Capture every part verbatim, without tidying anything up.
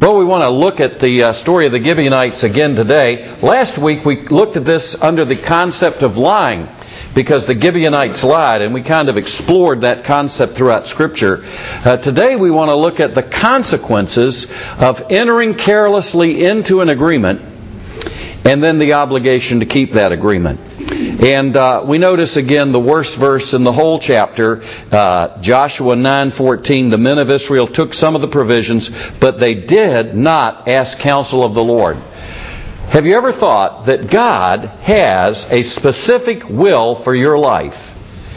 Well, we want to look at the uh, story of the Gibeonites again today. Last week we looked at this under the concept of lying, because the Gibeonites lied, and we kind of explored that concept throughout Scripture. Uh, today we want to look at the consequences of entering carelessly into an agreement, and then the obligation to keep that agreement. And uh, we notice again the worst verse in the whole chapter, uh, Joshua nine fourteen. The men of Israel took some of the provisions, but they did not ask counsel of the Lord. Have you ever thought that God has a specific will for your life,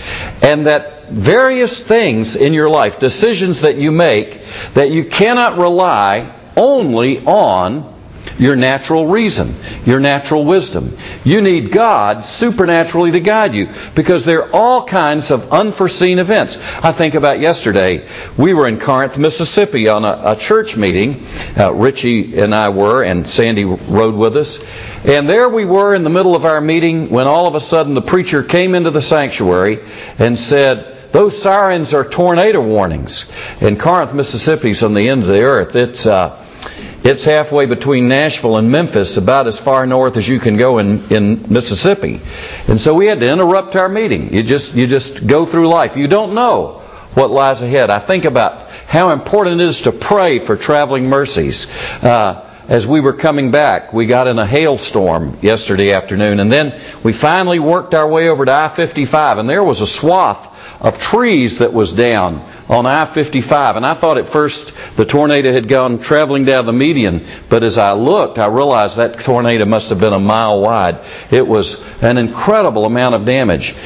and that various things in your life, decisions that you make, that you cannot rely only on your natural reason, your natural wisdom? You need God supernaturally to guide you, because there are all kinds of unforeseen events. I think about yesterday. We were in Corinth, Mississippi on a, a church meeting. Uh, Richie and I were, and Sandy rode with us. And there we were in the middle of our meeting when all of a sudden the preacher came into the sanctuary and said, "Those sirens are tornado warnings." And Corinth, Mississippi is on the ends of the earth. It's uh, It's halfway between Nashville and Memphis, about as far north as you can go in, in Mississippi. And so we had to interrupt our meeting. You just you just go through life. You don't know what lies ahead. I think about how important it is to pray for traveling mercies. Uh, as we were coming back, we got in a hailstorm yesterday afternoon, and then we finally worked our way over to I fifty-five, and there was a swath of trees that was down on I fifty-five. And I thought at first the tornado had gone traveling down the median, but as I looked, I realized that tornado must have been a mile wide. It was an incredible amount of damage.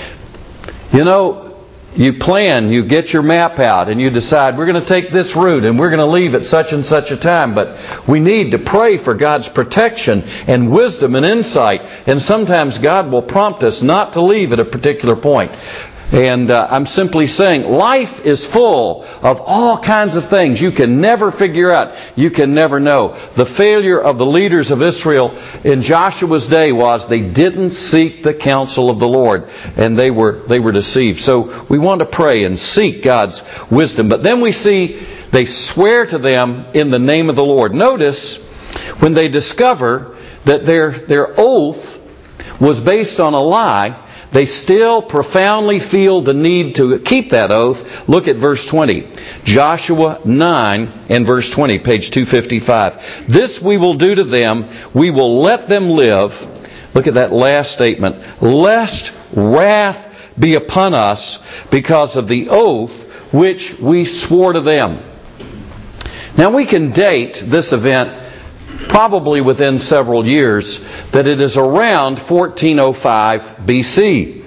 You know, you plan, you get your map out, and you decide, we're going to take this route, and we're going to leave at such and such a time. But we need to pray for God's protection and wisdom and insight. And sometimes God will prompt us not to leave at a particular point. And uh, I'm simply saying, life is full of all kinds of things you can never figure out. You can never know. The failure of the leaders of Israel in Joshua's day was they didn't seek the counsel of the Lord, and they were they were deceived. So we want to pray and seek God's wisdom. But then we see they swear to them in the name of the Lord. Notice when they discover that their their oath was based on a lie, they still profoundly feel the need to keep that oath. Look at verse twenty. Joshua nine and verse twenty, page two fifty-five. This we will do to them. We will let them live. Look at that last statement. Lest wrath be upon us because of the oath which we swore to them. Now we can date this event probably within several years, that it is around fourteen oh five B C.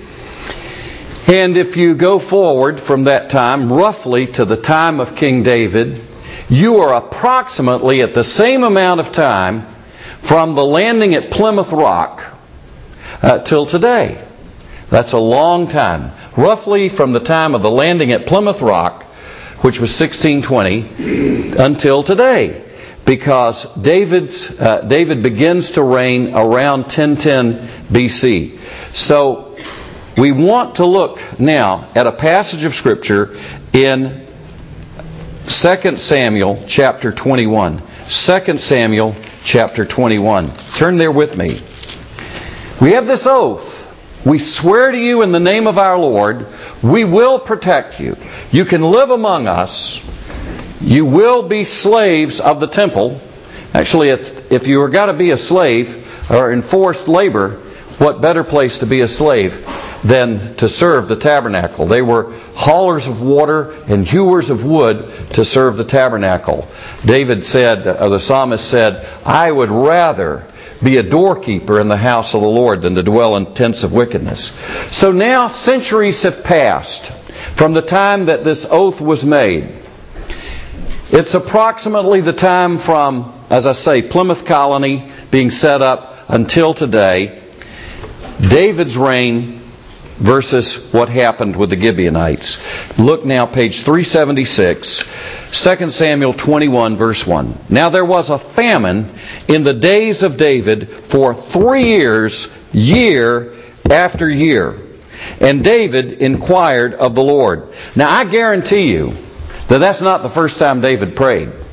And if you go forward from that time, roughly to the time of King David, you are approximately at the same amount of time from the landing at Plymouth Rock uh, till today. That's a long time. Roughly from the time of the landing at Plymouth Rock, which was sixteen twenty, until today. Because David's uh, David begins to reign around ten ten B C. So we want to look now at a passage of Scripture in Second Samuel chapter twenty-one. Second Samuel chapter twenty-one. Turn there with me. We have this oath. We swear to you in the name of our Lord, we will protect you. You can live among us. You will be slaves of the temple. Actually, it's, if you were got to be a slave or enforced labor, what better place to be a slave than to serve the tabernacle? They were haulers of water and hewers of wood to serve the tabernacle. David said, or the psalmist said, I would rather be a doorkeeper in the house of the Lord than to dwell in tents of wickedness. So now centuries have passed from the time that this oath was made. It's approximately the time from, as I say, Plymouth Colony being set up until today. David's reign versus what happened with the Gibeonites. Look now, page three seventy-six, Second Samuel twenty-one, verse one. Now there was a famine in the days of David for three years, year after year. And David inquired of the Lord. Now I guarantee you that that's not the first time David prayed.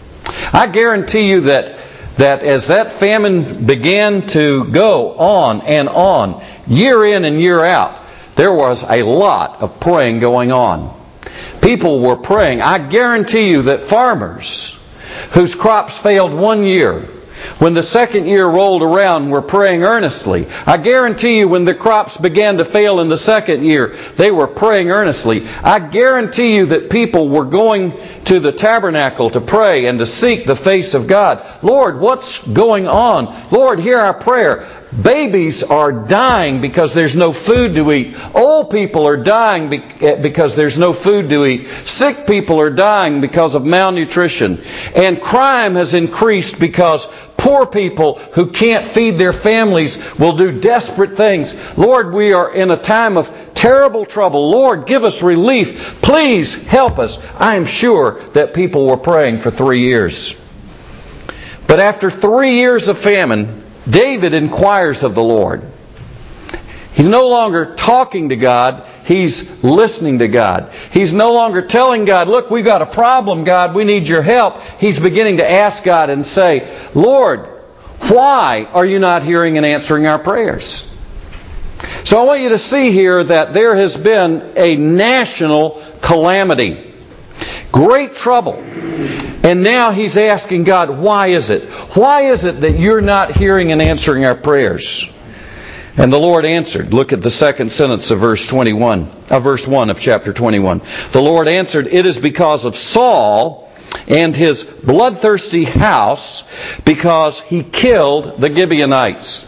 I guarantee you that, that as that famine began to go on and on, year in and year out, there was a lot of praying going on. People were praying. I guarantee you that farmers whose crops failed one year, when the second year rolled around, were praying earnestly. I guarantee you when the crops began to fail in the second year, they were praying earnestly. I guarantee you that people were going to the tabernacle to pray and to seek the face of God. Lord, what's going on? Lord, hear our prayer. Babies are dying because there's no food to eat. Old people are dying because there's no food to eat. Sick people are dying because of malnutrition. And crime has increased because poor people who can't feed their families will do desperate things. Lord, we are in a time of terrible trouble. Lord, give us relief. Please help us. I am sure that people were praying for three years. But after three years of famine, David inquires of the Lord. He's no longer talking to God. He's listening to God. He's no longer telling God, look, we've got a problem, God. We need your help. He's beginning to ask God and say, Lord, why are you not hearing and answering our prayers? So I want you to see here that there has been a national calamity. Great trouble. And now he's asking God, why is it? Why is it that you're not hearing and answering our prayers? And the Lord answered. Look at the second sentence of verse twenty-one, of verse one of chapter twenty-one. The Lord answered, it is because of Saul and his bloodthirsty house, because he killed the Gibeonites.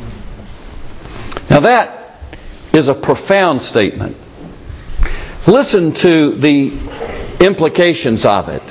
Now that is a profound statement. Listen to the implications of it.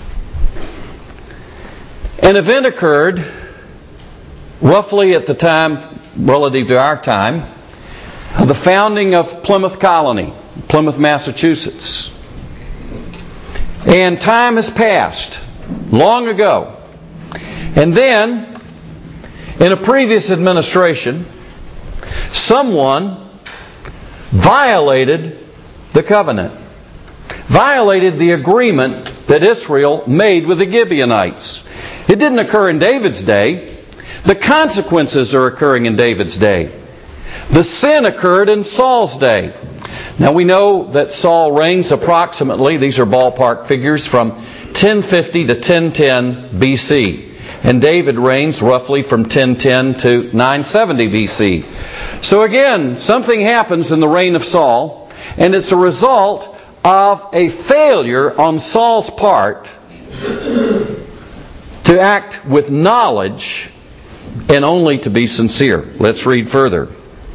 An event occurred roughly at the time, relative to our time, of the founding of Plymouth Colony, Plymouth, Massachusetts. And time has passed long ago. And then, in a previous administration, someone violated the covenant, violated the agreement that Israel made with the Gibeonites. It didn't occur in David's day. The consequences are occurring in David's day. The sin occurred in Saul's day. Now we know that Saul reigns approximately, these are ballpark figures, from ten fifty to ten ten B C. And David reigns roughly from ten ten to nine seventy B C. So again, something happens in the reign of Saul, and it's a result of a failure on Saul's part to act with knowledge and only to be sincere. Let's read further.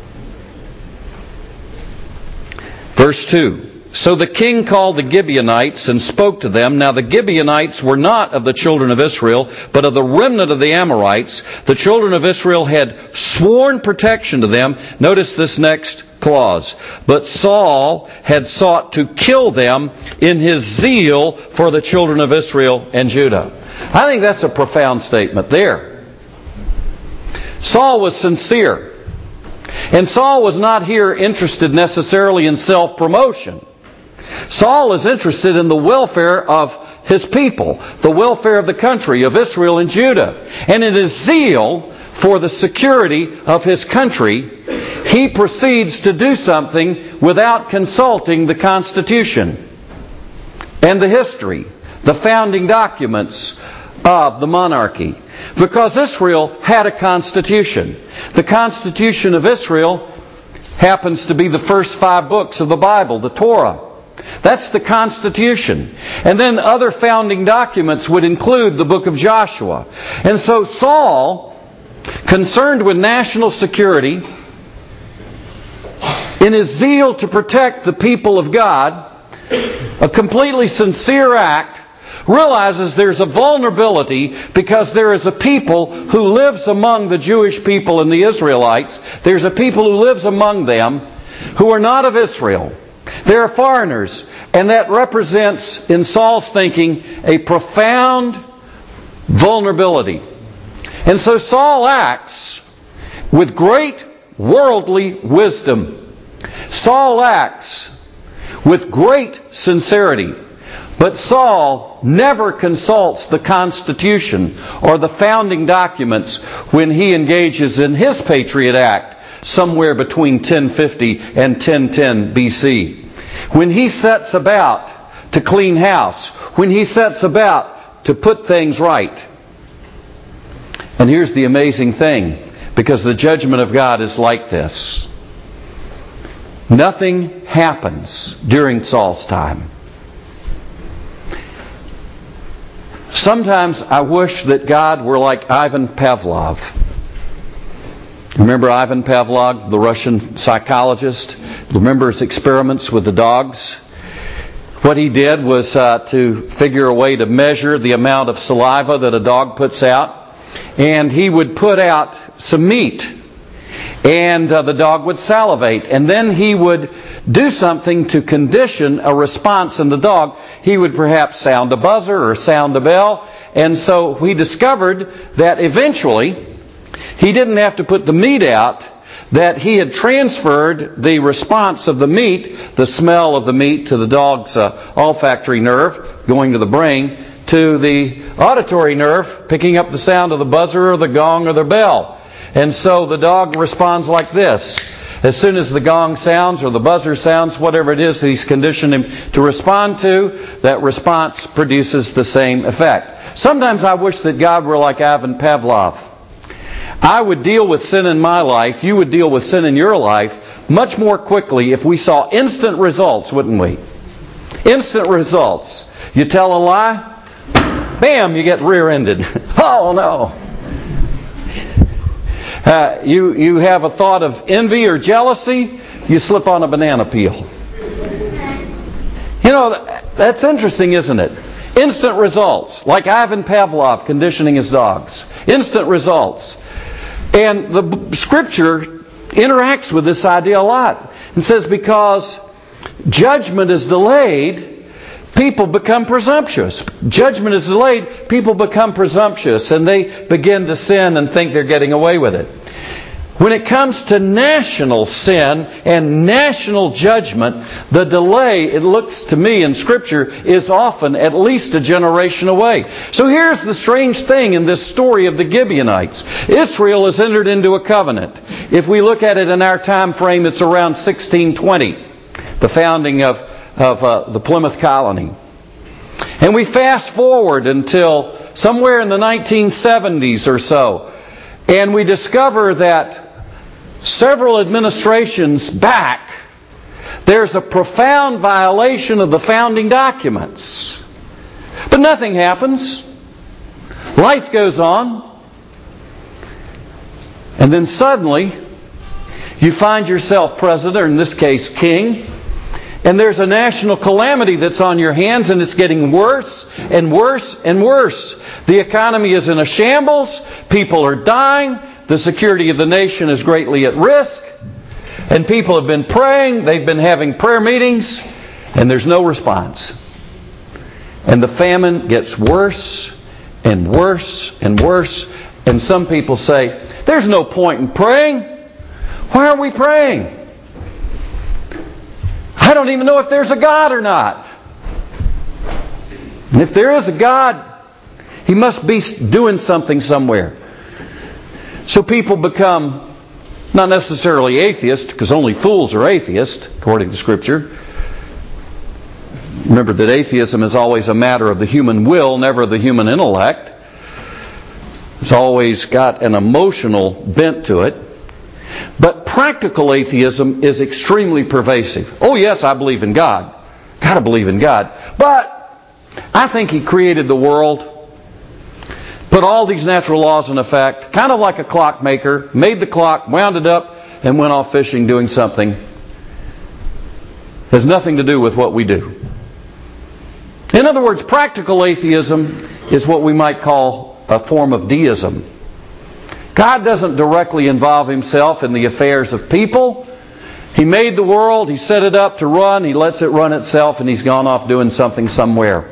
Verse two. So the king called the Gibeonites and spoke to them. Now the Gibeonites were not of the children of Israel, but of the remnant of the Amorites. The children of Israel had sworn protection to them. Notice this next clause. But Saul had sought to kill them in his zeal for the children of Israel and Judah. I think that's a profound statement there. Saul was sincere. And Saul was not here interested necessarily in self-promotion. Saul is interested in the welfare of his people, the welfare of the country, of Israel and Judah. And in his zeal for the security of his country, he proceeds to do something without consulting the Constitution and the history, the founding documents of the monarchy. Because Israel had a constitution. The Constitution of Israel happens to be the first five books of the Bible, the Torah. That's the Constitution. And then other founding documents would include the book of Joshua. And so Saul, concerned with national security, in his zeal to protect the people of God, a completely sincere act, realizes there's a vulnerability because there is a people who lives among the Jewish people and the Israelites. There's a people who lives among them who are not of Israel. They're foreigners. And that represents, in Saul's thinking, a profound vulnerability. And so Saul acts with great worldly wisdom. Saul acts with great sincerity. But Saul never consults the Constitution or the founding documents when he engages in his Patriot Act somewhere between ten fifty and ten ten B C. When he sets about to clean house, when he sets about to put things right. And here's the amazing thing, because the judgment of God is like this. Nothing happens during Saul's time. Sometimes I wish that God were like Ivan Pavlov. Remember Ivan Pavlov, the Russian psychologist? Remember his experiments with the dogs? What he did was uh, to figure a way to measure the amount of saliva that a dog puts out. And he would put out some meat. And uh, the dog would salivate. And then he would do something to condition a response in the dog. He would perhaps sound a buzzer or sound a bell. And so we discovered that eventually he didn't have to put the meat out, that he had transferred the response of the meat, the smell of the meat, to the dog's uh, olfactory nerve, going to the brain, to the auditory nerve, picking up the sound of the buzzer or the gong or the bell. And so the dog responds like this. As soon as the gong sounds or the buzzer sounds, whatever it is that he's conditioned him to respond to, that response produces the same effect. Sometimes I wish that God were like Ivan Pavlov. I would deal with sin in my life, you would deal with sin in your life much more quickly if we saw instant results, wouldn't we? Instant results. You tell a lie, bam, you get rear-ended. Oh no. Uh, you, you have a thought of envy or jealousy, you slip on a banana peel. You know, that's interesting, isn't it? Instant results, like Ivan Pavlov conditioning his dogs. Instant results. And the Scripture interacts with this idea a lot. And says because judgment is delayed, people become presumptuous. Judgment is delayed, people become presumptuous, and they begin to sin and think they're getting away with it. When it comes to national sin and national judgment, the delay, it looks to me in Scripture, is often at least a generation away. So here's the strange thing in this story of the Gibeonites. Israel has entered into a covenant. If we look at it in our time frame, it's around sixteen twenty, the founding of, of uh, the Plymouth colony. And we fast forward until somewhere in the nineteen seventies or so, and we discover that several administrations back, there's a profound violation of the founding documents. But nothing happens. Life goes on. And then suddenly, you find yourself president, or in this case king, and there's a national calamity that's on your hands, and it's getting worse and worse and worse. The economy is in a shambles. People are dying. The security of the nation is greatly at risk. And people have been praying. They've been having prayer meetings. And there's no response. And the famine gets worse and worse and worse. And some people say, there's no point in praying. Why are we praying? I don't even know if there's a God or not. And if there is a God, He must be doing something somewhere. So people become not necessarily atheists, because only fools are atheists, according to Scripture. Remember that atheism is always a matter of the human will, never the human intellect. It's always got an emotional bent to it. But practical atheism is extremely pervasive. Oh yes, I believe in God. Gotta believe in God. But I think He created the world, put all these natural laws in effect, kind of like a clockmaker, made the clock, wound it up, and went off fishing doing something. Has nothing to do with what we do. In other words, practical atheism is what we might call a form of deism. God doesn't directly involve Himself in the affairs of people. He made the world, He set it up to run, He lets it run itself, and He's gone off doing something somewhere.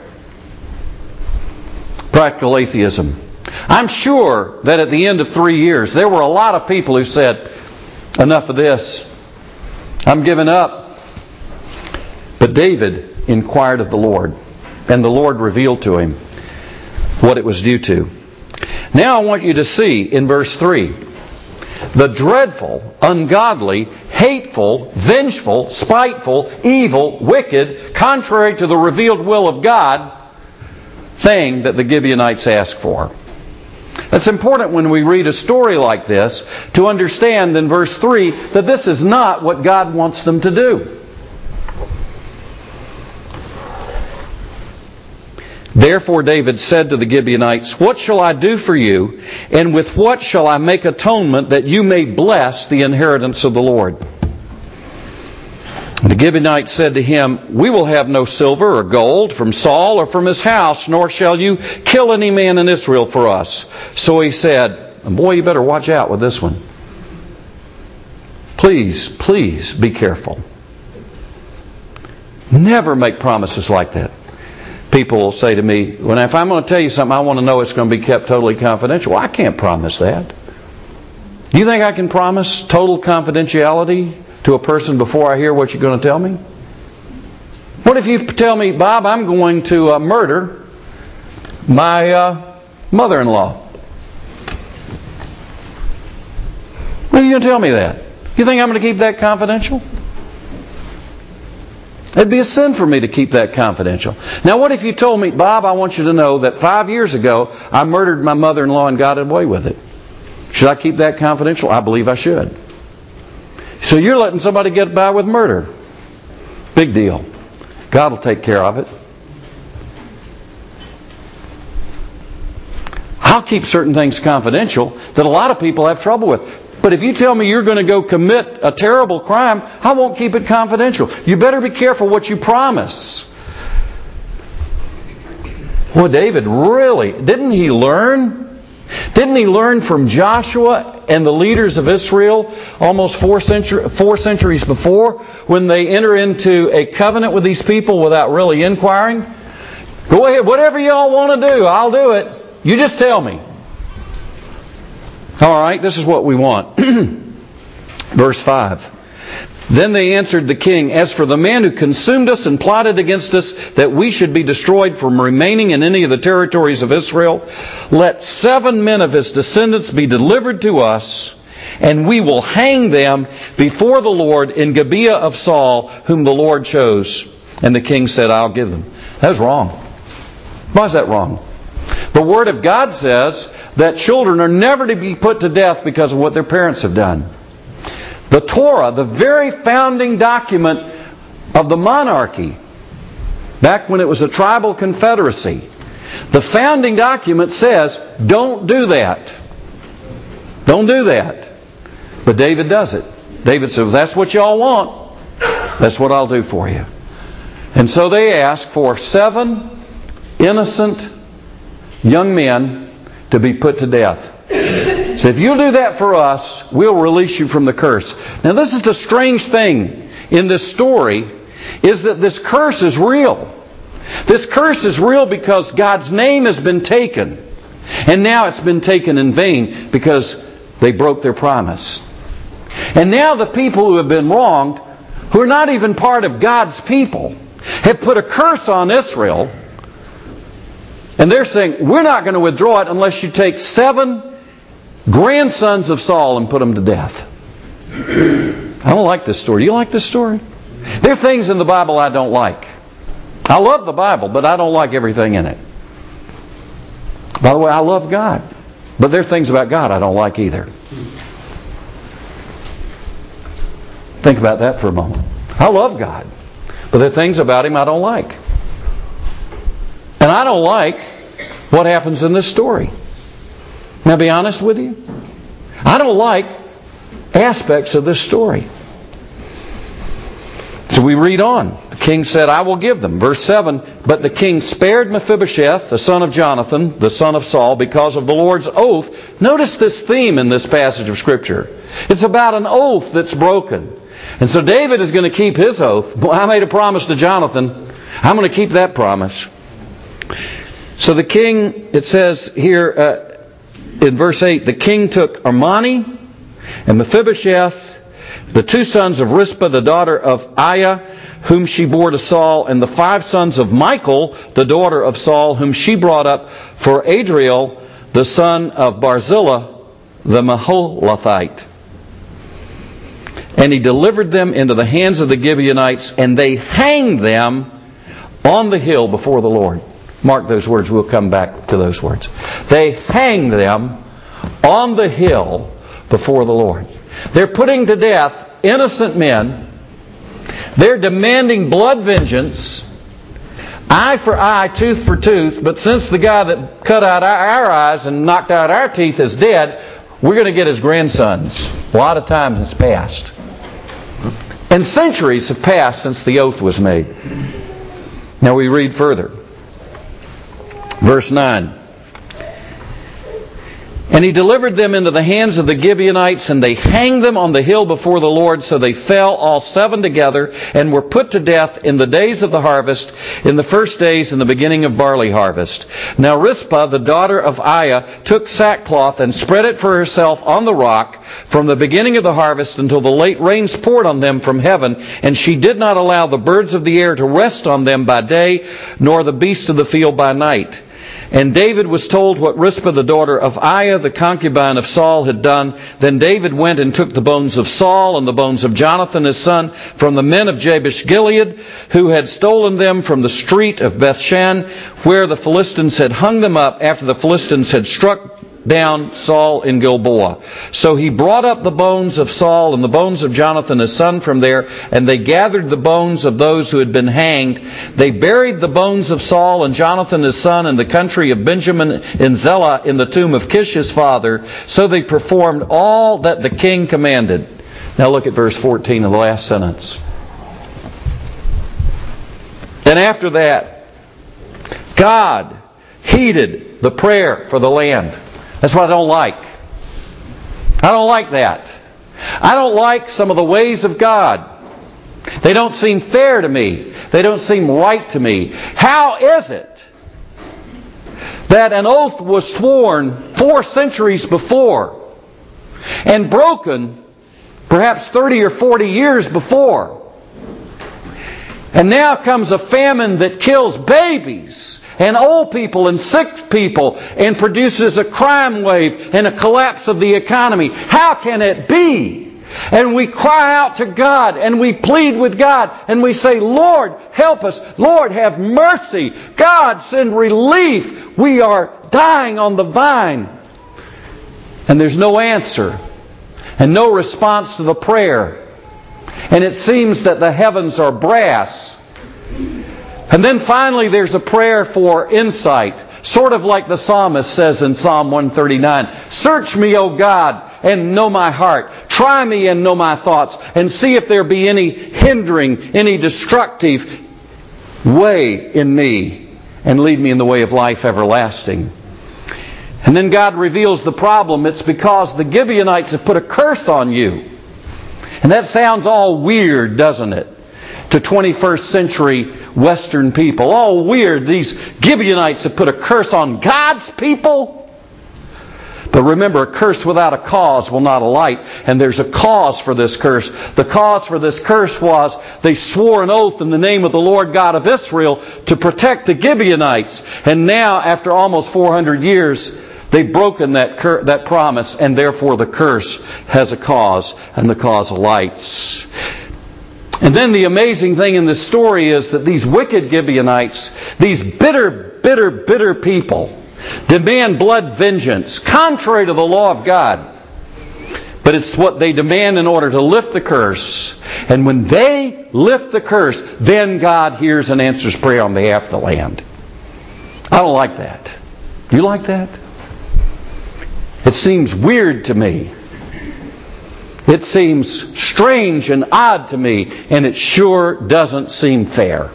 Practical atheism. I'm sure that at the end of three years, there were a lot of people who said, enough of this. I'm giving up. But David inquired of the Lord. And the Lord revealed to him what it was due to. Now I want you to see in verse three, the dreadful, ungodly, hateful, vengeful, spiteful, evil, wicked, contrary to the revealed will of God thing that the Gibeonites asked for. It's important when we read a story like this to understand in verse three that this is not what God wants them to do. Therefore David said to the Gibeonites, "What shall I do for you, and with what shall I make atonement that you may bless the inheritance of the Lord?" The Gibeonites said to him, "We will have no silver or gold from Saul or from his house, nor shall you kill any man in Israel for us." So he said, and boy, you better watch out with this one. Please, please be careful. Never make promises like that. People will say to me, "Well, if I'm going to tell you something, I want to know it's going to be kept totally confidential." Well, I can't promise that. Do you think I can promise total confidentiality to a person before I hear what you're going to tell me? What if you tell me, "Bob, I'm going to uh, murder my uh, mother-in-law"? What are you going to tell me that? You think I'm going to keep that confidential? It'd be a sin for me to keep that confidential. Now, what if you told me, "Bob, I want you to know that five years ago I murdered my mother-in-law and got away with it"? Should I keep that confidential? I believe I should. So you're letting somebody get by with murder. Big deal. God will take care of it. I'll keep certain things confidential that a lot of people have trouble with. But if you tell me you're going to go commit a terrible crime, I won't keep it confidential. You better be careful what you promise. Well, David, really, didn't he learn? Didn't he learn from Joshua and the leaders of Israel almost four, century, four centuries before, when they enter into a covenant with these people without really inquiring? Go ahead, whatever y'all want to do, I'll do it. You just tell me. All right, this is what we want. Verse five. Then they answered the king, "As for the man who consumed us and plotted against us that we should be destroyed from remaining in any of the territories of Israel, let seven men of his descendants be delivered to us, and we will hang them before the Lord in Gibeah of Saul, whom the Lord chose." And the king said, "I'll give them." That's wrong. Why is that wrong? The Word of God says that children are never to be put to death because of what their parents have done. The Torah, the very founding document of the monarchy, back when it was a tribal confederacy, the founding document says, don't do that. Don't do that. But David does it. David says, "That's what y'all want. That's what I'll do for you." And so they ask for seven innocent young men to be put to death. So if you'll do that for us, we'll release you from the curse. Now this is the strange thing in this story, is that this curse is real. This curse is real because God's name has been taken. And now it's been taken in vain because they broke their promise. And now the people who have been wronged, who are not even part of God's people, have put a curse on Israel. And they're saying, "We're not going to withdraw it unless you take seven grandsons of Saul and put them to death." I don't like this story. Do you like this story? There are things in the Bible I don't like. I love the Bible, but I don't like everything in it. By the way, I love God. But there are things about God I don't like either. Think about that for a moment. I love God. But there are things about Him I don't like. And I don't like what happens in this story. Now, be honest with you. I don't like aspects of this story. So we read on. The king said, "I will give them." Verse seven, "But the king spared Mephibosheth, the son of Jonathan, the son of Saul, because of the Lord's oath." Notice this theme in this passage of Scripture. It's about an oath that's broken. And so David is going to keep his oath. Well, I made a promise to Jonathan. I'm going to keep that promise. So the king, it says here uh, in verse eight, the king took Armani and Mephibosheth the two sons of Rizpah, the daughter of Aiah, whom she bore to Saul, and the five sons of Michal, the daughter of Saul, whom she brought up for Adriel, the son of Barzillai, the Maholathite. And he delivered them into the hands of the Gibeonites, and they hanged them on the hill before the Lord. Mark those words. We'll come back to those words. They hanged them on the hill before the Lord. They're putting to death innocent men. They're demanding blood vengeance. Eye for eye, tooth for tooth. But since the guy that cut out our eyes and knocked out our teeth is dead, we're going to get his grandsons. A lot of time has passed. And centuries have passed since the oath was made. Now we read further. Verse nine. And he delivered them into the hands of the Gibeonites, and they hanged them on the hill before the Lord. So they fell all seven together, and were put to death in the days of the harvest, in the first days in the beginning of barley harvest. Now Rizpah, the daughter of Aiah, took sackcloth and spread it for herself on the rock from the beginning of the harvest until the late rains poured on them from heaven. And she did not allow the birds of the air to rest on them by day, nor the beasts of the field by night. And David was told what Rizpah, the daughter of Aiah, the concubine of Saul, had done. Then David went and took the bones of Saul and the bones of Jonathan his son from the men of Jabesh Gilead, who had stolen them from the street of Bethshan, where the Philistines had hung them up after the Philistines had struck down Saul in Gilboa. So he brought up the bones of Saul and the bones of Jonathan his son from there, and they gathered the bones of those who had been hanged. They buried the bones of Saul and Jonathan his son in the country of Benjamin in Zelah in the tomb of Kish his father. So they performed all that the king commanded. Now look at verse fourteen of the last sentence. And after that, God heeded the prayer for the land. That's what I don't like. I don't like that. I don't like some of the ways of God. They don't seem fair to me. They don't seem right to me. How is it that an oath was sworn four centuries before and broken perhaps thirty or forty years before, and now comes a famine that kills babies and old people and sick people and produces a crime wave and a collapse of the economy? How can it be? And we cry out to God and we plead with God and we say, Lord, help us. Lord, have mercy. God, send relief. We are dying on the vine. And there's no answer and no response to the prayer. And it seems that the heavens are brass. And then finally there's a prayer for insight, sort of like the psalmist says in Psalm one thirty-nine. Search me, O God, and know my heart. Try me and know my thoughts, and see if there be any hindering, any destructive way in me, and lead me in the way of life everlasting. And then God reveals the problem. It's because the Gibeonites have put a curse on you. And that sounds all weird, doesn't it? To twenty-first century Western people. All weird. These Gibeonites have put a curse on God's people. But remember, a curse without a cause will not alight. And there's a cause for this curse. The cause for this curse was they swore an oath in the name of the Lord God of Israel to protect the Gibeonites. And now, after almost four hundred years, they've broken that cur- that promise, and therefore the curse has a cause, and the cause alights. And then the amazing thing in this story is that these wicked Gibeonites, these bitter, bitter, bitter people, demand blood vengeance, contrary to the law of God. But it's what they demand in order to lift the curse. And when they lift the curse, then God hears and answers prayer on behalf of the land. I don't like that. Do you like that? It seems weird to me. It seems strange and odd to me, and it sure doesn't seem fair.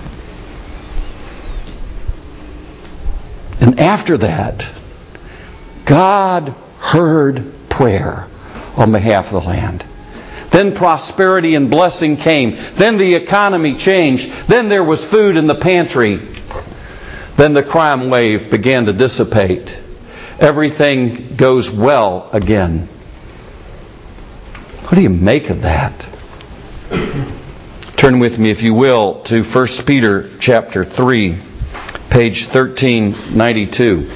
And after that, God heard prayer on behalf of the land. Then prosperity and blessing came. Then the economy changed. Then there was food in the pantry. Then the crime wave began to dissipate. Everything goes well again. What do you make of that? Turn with me, if you will, to First Peter chapter three, page thirteen ninety-two.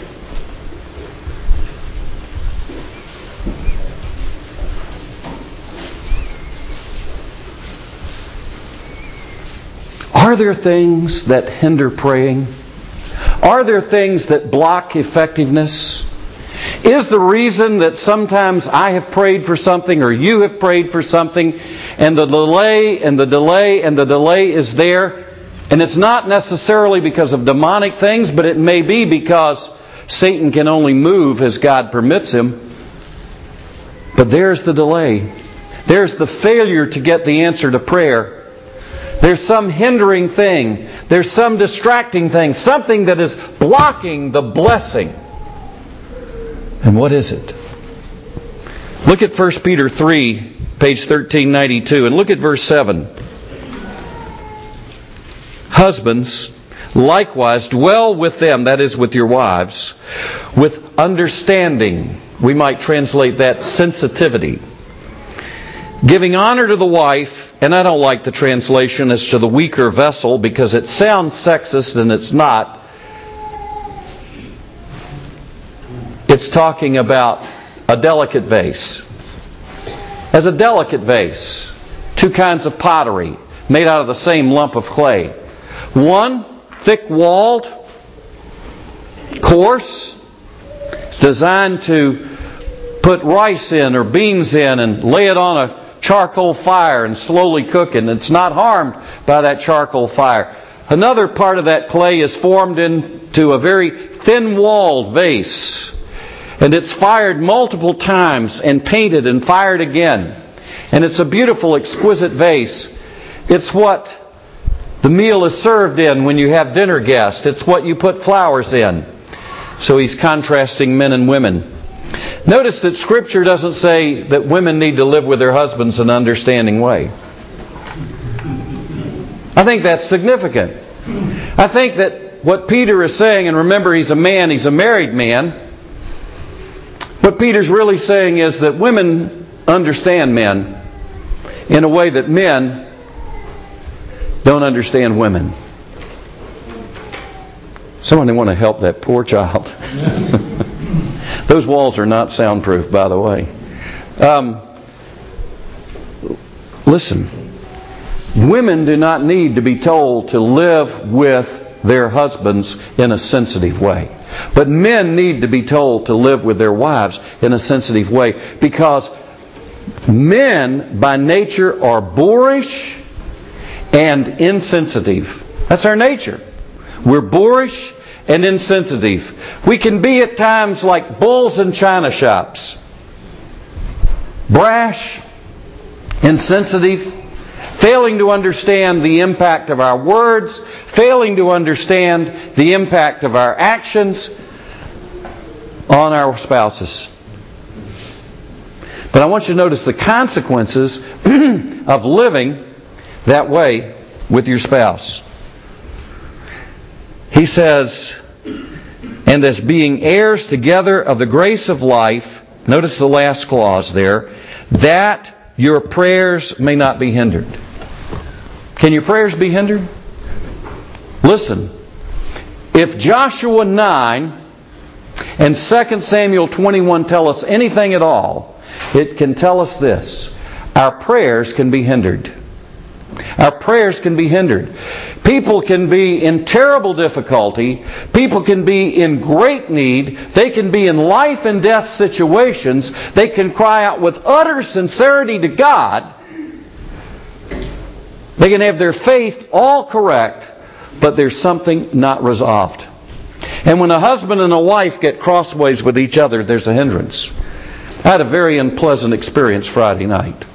Are there things that hinder praying? Are there things that block effectiveness? Is the reason that sometimes I have prayed for something or you have prayed for something and the delay and the delay and the delay is there, and it's not necessarily because of demonic things, but it may be because Satan can only move as God permits him. But there's the delay. There's the failure to get the answer to prayer. There's some hindering thing. There's some distracting thing. Something that is blocking the blessing. And what is it? Look at First Peter three, page thirteen ninety-two, and look at verse seven. Husbands, likewise, dwell with them, that is, with your wives, with understanding. We might translate that sensitivity. Giving honor to the wife, and I don't like the translation as to the weaker vessel because it sounds sexist and it's not. It's talking about a delicate vase. As a delicate vase, two kinds of pottery made out of the same lump of clay. One, thick-walled, coarse, designed to put rice in or beans in and lay it on a charcoal fire and slowly cook it, and it's not harmed by that charcoal fire. Another part of that clay is formed into a very thin-walled vase, and it's fired multiple times and painted and fired again. And it's a beautiful, exquisite vase. It's what the meal is served in when you have dinner guests. It's what you put flowers in. So he's contrasting men and women. Notice that Scripture doesn't say that women need to live with their husbands in an understanding way. I think that's significant. I think that what Peter is saying, and remember he's a man, he's a married man, what Peter's really saying is that women understand men in a way that men don't understand women. Somebody want to help that poor child. Those walls are not soundproof, by the way. Um, listen, women do not need to be told to live with their husbands in a sensitive way. But men need to be told to live with their wives in a sensitive way, because men by nature are boorish and insensitive. That's our nature. We're boorish and insensitive. We can be at times like bulls in china shops. Brash, insensitive, failing to understand the impact of our words, failing to understand the impact of our actions on our spouses. But I want you to notice the consequences of living that way with your spouse. He says, and as being heirs together of the grace of life, notice the last clause there, that your prayers may not be hindered. Can your prayers be hindered? Listen, if Joshua nine and Second Samuel twenty-one tell us anything at all, it can tell us this: our prayers can be hindered. Our prayers can be hindered. People can be in terrible difficulty. People can be in great need. They can be in life and death situations. They can cry out with utter sincerity to God. They can have their faith all correct, but there's something not resolved. And when a husband and a wife get crossways with each other, there's a hindrance. I had a very unpleasant experience Friday night.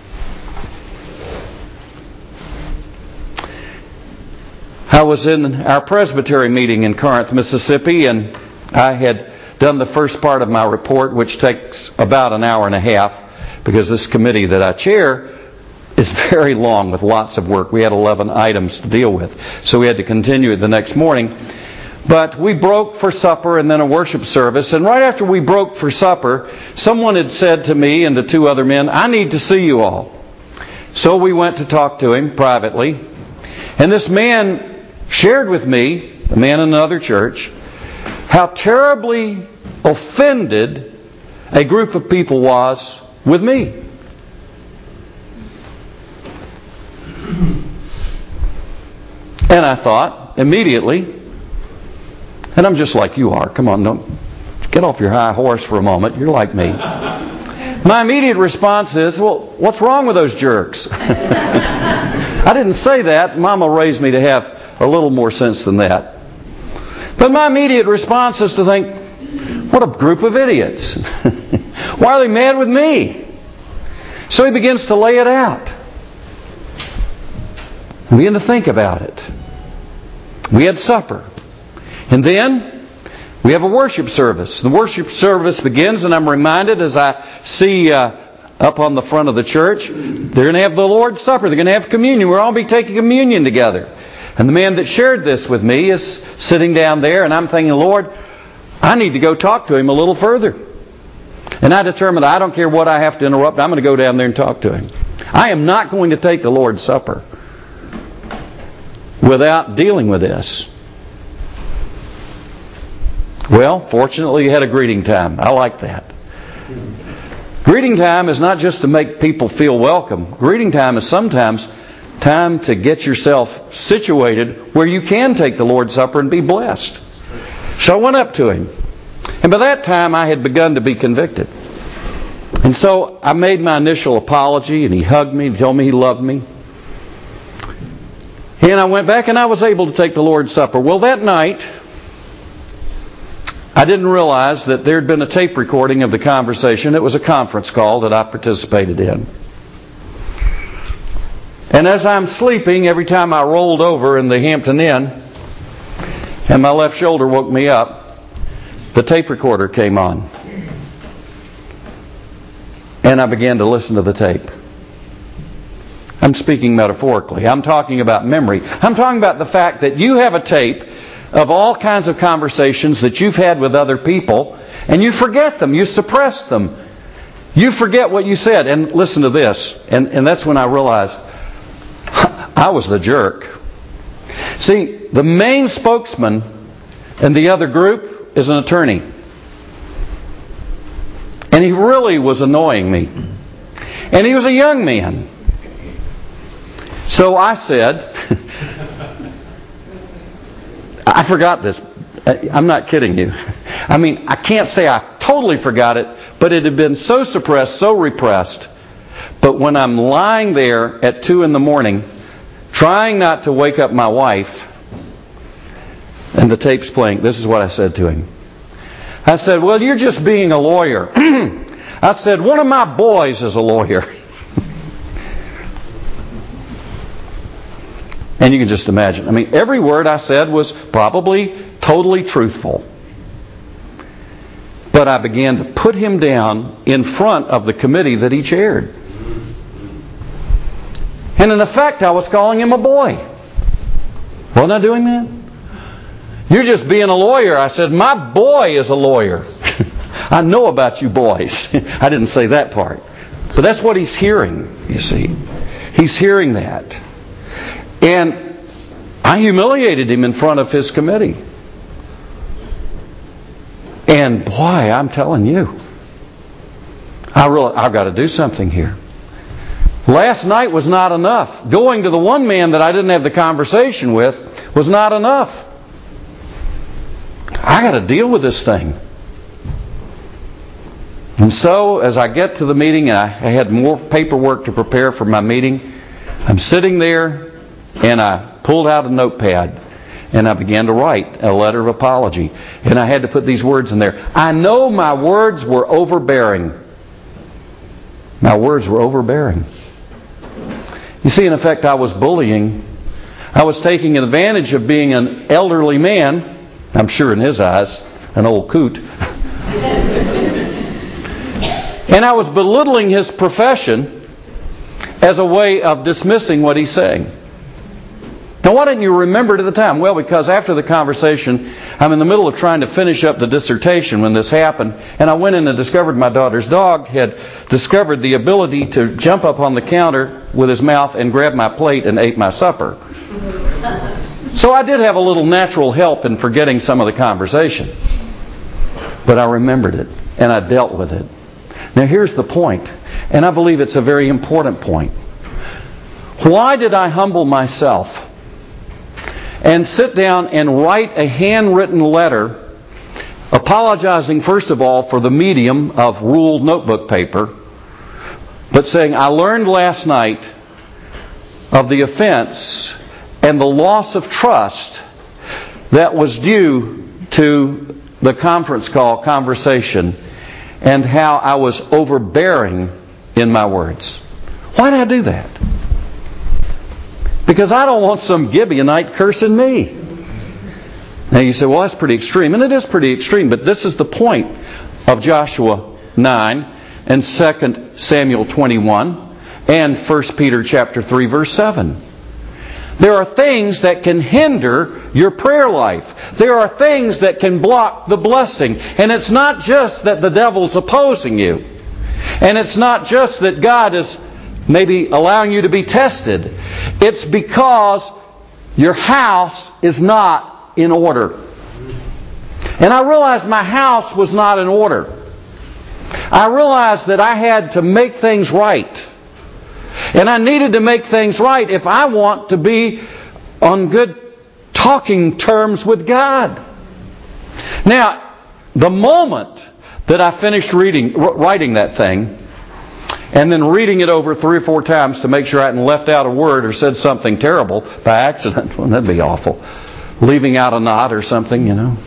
I was in our presbytery meeting in Corinth, Mississippi, and I had done the first part of my report, which takes about an hour and a half, because this committee that I chair is very long with lots of work. We had eleven items to deal with, so we had to continue it the next morning. But we broke for supper and then a worship service. And right after we broke for supper, someone had said to me and to two other men, "I need to see you all." So we went to talk to him privately. And this man shared with me, a man in another church, how terribly offended a group of people was with me. And I thought immediately, and I'm just like you are. Come on, don't get off your high horse for a moment. You're like me. My immediate response is, well, what's wrong with those jerks? I didn't say that. Mama raised me to have a little more sense than that. But my immediate response is to think, what a group of idiots. Why are they mad with me? So he begins to lay it out. We begin to think about it. We had supper. And then we have a worship service. The worship service begins, and I'm reminded as I see uh, up on the front of the church, they're going to have the Lord's Supper. They're going to have communion. We're all going to be taking communion together. And the man that shared this with me is sitting down there, and I'm thinking, Lord, I need to go talk to him a little further. And I determined I don't care what I have to interrupt. I'm going to go down there and talk to him. I am not going to take the Lord's Supper without dealing with this. Well, fortunately, you had a greeting time. I like that. Greeting time is not just to make people feel welcome. Greeting time is sometimes time to get yourself situated where you can take the Lord's Supper and be blessed. So I went up to him. And by that time, I had begun to be convicted. And so I made my initial apology, and he hugged me and told me he loved me. And I went back and I was able to take the Lord's Supper. Well, that night, I didn't realize that there had been a tape recording of the conversation. It was a conference call that I participated in. And as I'm sleeping, every time I rolled over in the Hampton Inn, and my left shoulder woke me up, the tape recorder came on. And I began to listen to the tape. I'm speaking metaphorically. I'm talking about memory. I'm talking about the fact that you have a tape of all kinds of conversations that you've had with other people, and you forget them. You suppress them. You forget what you said. And listen to this. And, and that's when I realized I was the jerk. See, the main spokesman in the other group is an attorney. And he really was annoying me. And he was a young man. So I said, I forgot this. I'm not kidding you. I mean, I can't say I totally forgot it, but it had been so suppressed, so repressed. But when I'm lying there at two in the morning, trying not to wake up my wife, and the tape's playing, this is what I said to him. I said, well, you're just being a lawyer. I said, one of my boys is a lawyer. And you can just imagine. I mean, every word I said was probably totally truthful. But I began to put him down in front of the committee that he chaired. And in effect, I was calling him a boy. Wasn't I doing that? You're just being a lawyer. I said, my boy is a lawyer. I know about you boys. I didn't say that part. But that's what he's hearing, you see. He's hearing that. And I humiliated him in front of his committee. And boy, I'm telling you, I really, I've got to do something here. Last night was not enough. Going to the one man that I didn't have the conversation with was not enough. I got to deal with this thing. And so, as I get to the meeting, I, I had more paperwork to prepare for my meeting. I'm sitting there. And I pulled out a notepad and I began to write a letter of apology. And I had to put these words in there. I know my words were overbearing. My words were overbearing. You see, in effect, I was bullying. I was taking advantage of being an elderly man. I'm sure in his eyes, an old coot. And I was belittling his profession as a way of dismissing what he's saying. Now, why didn't you remember it at the time? Well, because after the conversation, I'm in the middle of trying to finish up the dissertation when this happened, and I went in and discovered my daughter's dog had discovered the ability to jump up on the counter with his mouth and grab my plate and ate my supper. So I did have a little natural help in forgetting some of the conversation. But I remembered it, and I dealt with it. Now, here's the point, and I believe it's a very important point. Why did I humble myself and sit down and write a handwritten letter apologizing, first of all, for the medium of ruled notebook paper, but saying, I learned last night of the offense and the loss of trust that was due to the conference call conversation and how I was overbearing in my words. Why did I do that? Because I don't want some Gibeonite cursing me. Now you say, well, that's pretty extreme. And it is pretty extreme, but this is the point of Joshua nine and Second Samuel twenty-one and First Peter chapter three, verse seven. There are things that can hinder your prayer life. There are things that can block the blessing. And it's not just that the devil's opposing you. And it's not just that God is maybe allowing you to be tested. It's because your house is not in order. And I realized my house was not in order. I realized that I had to make things right. And I needed to make things right if I want to be on good talking terms with God. Now, the moment that I finished reading, writing that thing, and then reading it over three or four times to make sure I hadn't left out a word or said something terrible by accident, well, that'd be awful. Leaving out a knot or something, you know.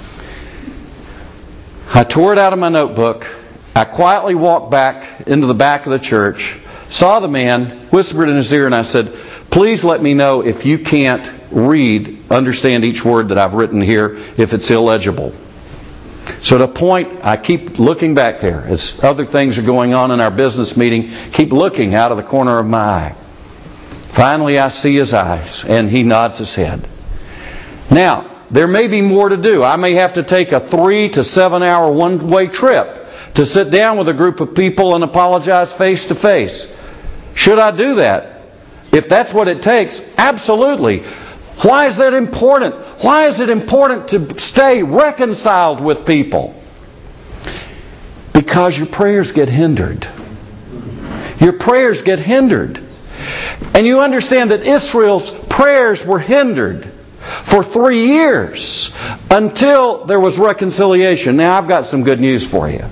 I tore it out of my notebook. I quietly walked back into the back of the church, saw the man, whispered in his ear, and I said, please let me know if you can't read, understand each word that I've written here, if it's illegible. So to the point, I keep looking back there as other things are going on in our business meeting, keep looking out of the corner of my eye. Finally, I see his eyes, and he nods his head. Now, there may be more to do. I may have to take a three to seven hour one-way trip to sit down with a group of people and apologize face to face. Should I do that? If that's what it takes, absolutely. Why is that important? Why is it important to stay reconciled with people? Because your prayers get hindered. Your prayers get hindered. And you understand that Israel's prayers were hindered for three years until there was reconciliation. Now, I've got some good news for you.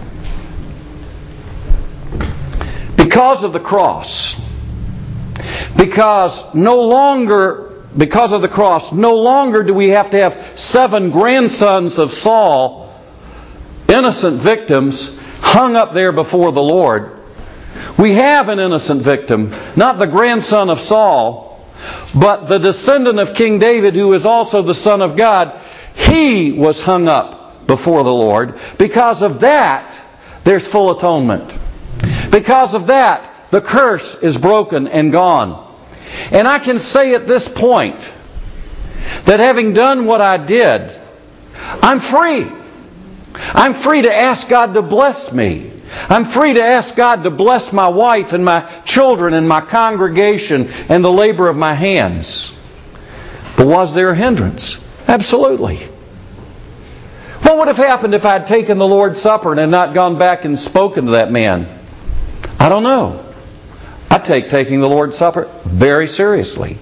Because of the cross, because no longer, because of the cross, no longer do we have to have seven grandsons of Saul, innocent victims, hung up there before the Lord. We have an innocent victim, not the grandson of Saul, but the descendant of King David, who is also the Son of God. He was hung up before the Lord. Because of that, there's full atonement. Because of that, the curse is broken and gone. And I can say at this point that having done what I did, I'm free. I'm free to ask God to bless me. I'm free to ask God to bless my wife and my children and my congregation and the labor of my hands. But was there a hindrance? Absolutely. What would have happened if I had taken the Lord's Supper and had not gone back and spoken to that man? I don't know. I take taking the Lord's Supper very seriously.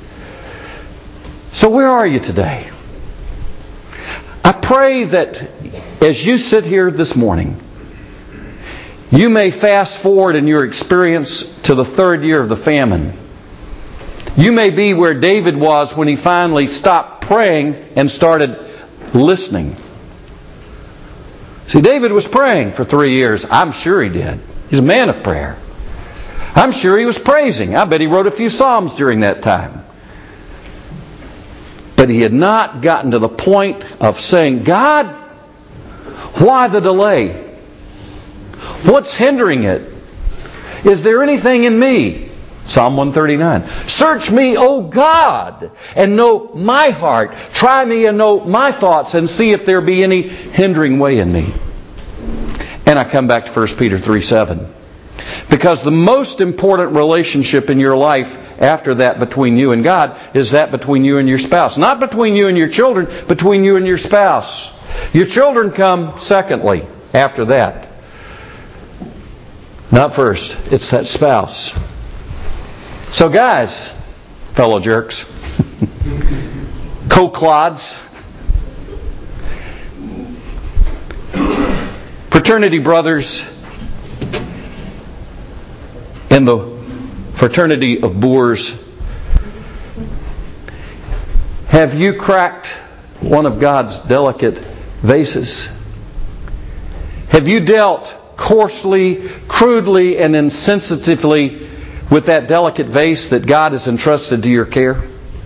So where are you today? I pray that as you sit here this morning, you may fast forward in your experience to the third year of the famine. You may be where David was when he finally stopped praying and started listening. See, David was praying for three years. I'm sure he did. He's a man of prayer. I'm sure he was praising. I bet he wrote a few psalms during that time. But he had not gotten to the point of saying, God, why the delay? What's hindering it? Is there anything in me Psalm one thirty-nine. Search me, O God, and know my heart. Try me and know my thoughts, and see if there be any hindering way in me. And I come back to First Peter three seven. Because the most important relationship in your life after that between you and God is that between you and your spouse. Not between you and your children, between you and your spouse. Your children come secondly after that. Not first. It's that spouse. So guys, fellow jerks, co-clods, fraternity brothers, in the fraternity of boors, have you cracked one of God's delicate vases? Have you dealt coarsely, crudely, and insensitively with that delicate vase that God has entrusted to your care?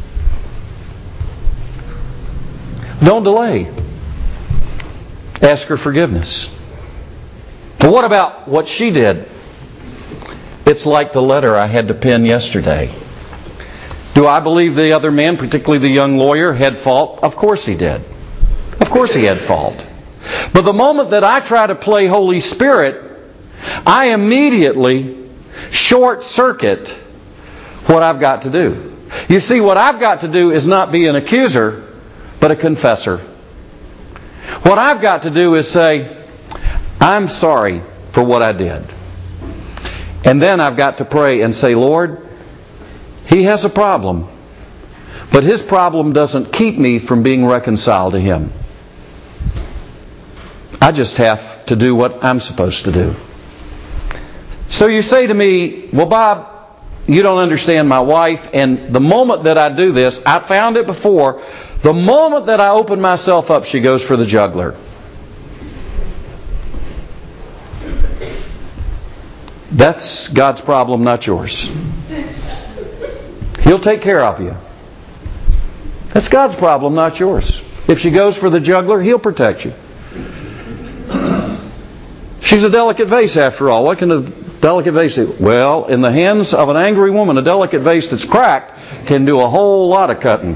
Don't delay. Ask her forgiveness. But what about what she did? It's like the letter I had to pen yesterday. Do I believe the other man, particularly the young lawyer, had fault? Of course he did. Of course he had fault. But the moment that I try to play Holy Spirit, I immediately short-circuit what I've got to do. You see, what I've got to do is not be an accuser, but a confessor. What I've got to do is say, I'm sorry for what I did. And then I've got to pray and say, Lord, he has a problem. But his problem doesn't keep me from being reconciled to him. I just have to do what I'm supposed to do. So you say to me, well, Bob, you don't understand my wife. And the moment that I do this, I found it before, the moment that I open myself up, she goes for the jugular. That's God's problem, not yours. He'll take care of you. That's God's problem, not yours. If she goes for the jugular, He'll protect you. She's a delicate vase, after all. What can a delicate vase do? Well, in the hands of an angry woman, a delicate vase that's cracked can do a whole lot of cutting.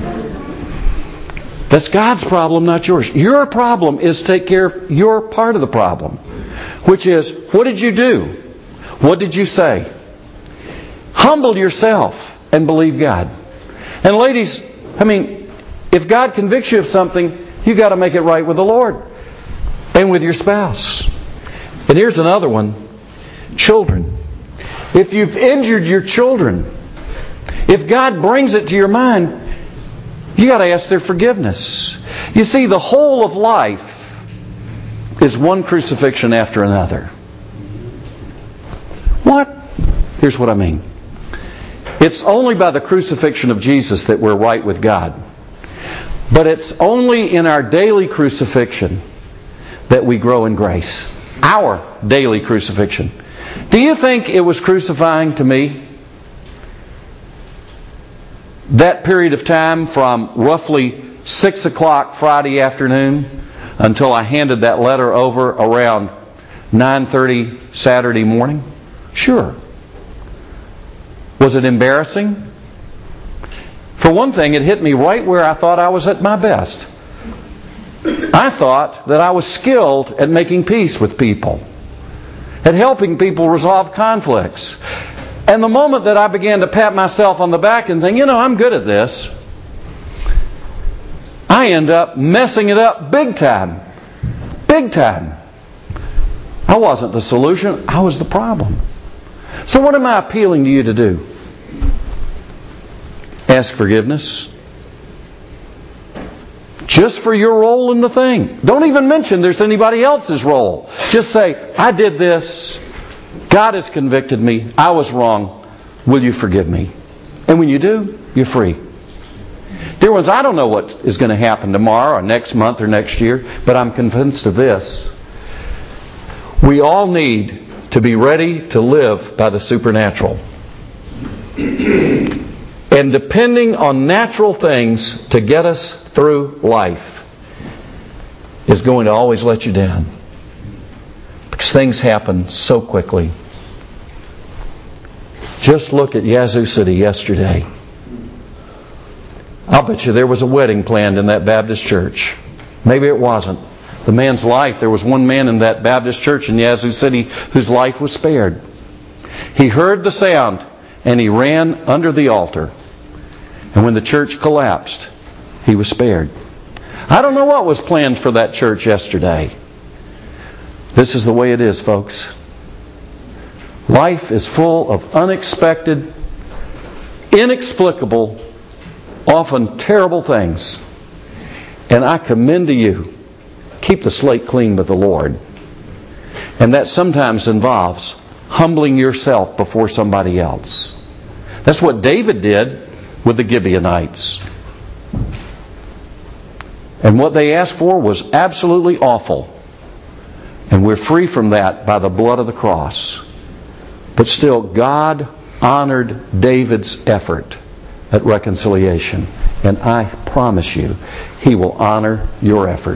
That's God's problem, not yours. Your problem is take care of your part of the problem, which is, what did you do? What did you say? Humble yourself and believe God. And ladies, I mean, if God convicts you of something, you got to make it right with the Lord and with your spouse. And here's another one. Children. If you've injured your children, if God brings it to your mind, you got to ask their forgiveness. You see, the whole of life is one crucifixion after another. What? Here's what I mean. It's only by the crucifixion of Jesus that we're right with God. But it's only in our daily crucifixion that we grow in grace. Our daily crucifixion. Do you think it was crucifying to me? That period of time from roughly six o'clock Friday afternoon until I handed that letter over around nine thirty Saturday morning? Sure. Was it embarrassing? For one thing, it hit me right where I thought I was at my best. I thought that I was skilled at making peace with people, at helping people resolve conflicts. And the moment that I began to pat myself on the back and think, you know, I'm good at this, I end up messing it up big time. Big time. I wasn't the solution. I was the problem. So what am I appealing to you to do? Ask forgiveness. Just for your role in the thing. Don't even mention there's anybody else's role. Just say, I did this. God has convicted me. I was wrong. Will you forgive me? And when you do, you're free. Dear ones, I don't know what is going to happen tomorrow or next month or next year, but I'm convinced of this. We all need to be ready to live by the supernatural. And depending on natural things to get us through life is going to always let you down. Because things happen so quickly. Just look at Yazoo City yesterday. I'll bet you there was a wedding planned in that Baptist church. Maybe it wasn't. The man's life, there was one man in that Baptist church in Yazoo City whose life was spared. He heard the sound and he ran under the altar. And when the church collapsed, he was spared. I don't know what was planned for that church yesterday. This is the way it is, folks. Life is full of unexpected, inexplicable, often terrible things. And I commend to you, keep the slate clean with the Lord. And that sometimes involves humbling yourself before somebody else. That's what David did with the Gibeonites. And what they asked for was absolutely awful. And we're free from that by the blood of the cross. But still, God honored David's effort at reconciliation. And I promise you, He will honor your effort.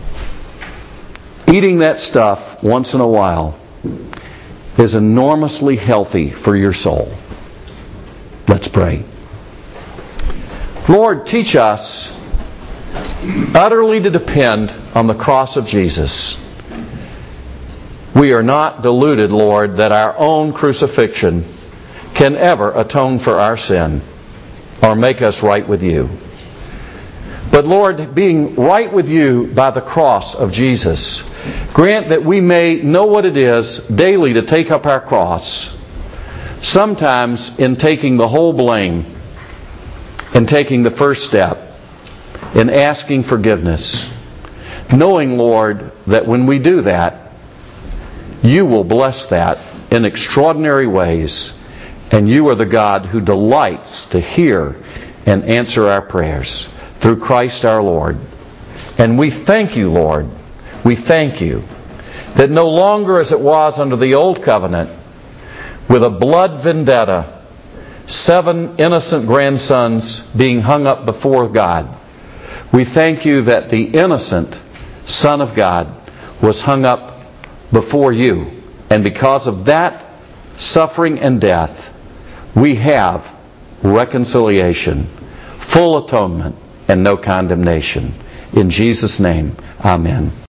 Eating that stuff once in a while is enormously healthy for your soul. Let's pray. Lord, teach us utterly to depend on the cross of Jesus. We are not deluded, Lord, that our own crucifixion can ever atone for our sin or make us right with you. But Lord, being right with you by the cross of Jesus, grant that we may know what it is daily to take up our cross, sometimes in taking the whole blame, in taking the first step, in asking forgiveness, knowing, Lord, that when we do that, you will bless that in extraordinary ways, and you are the God who delights to hear and answer our prayers through Christ our Lord. And we thank you, Lord, we thank you that no longer as it was under the old covenant, with a blood vendetta, seven innocent grandsons being hung up before God. We thank you that the innocent Son of God was hung up before you. And because of that suffering and death, we have reconciliation, full atonement, and no condemnation. In Jesus' name, amen.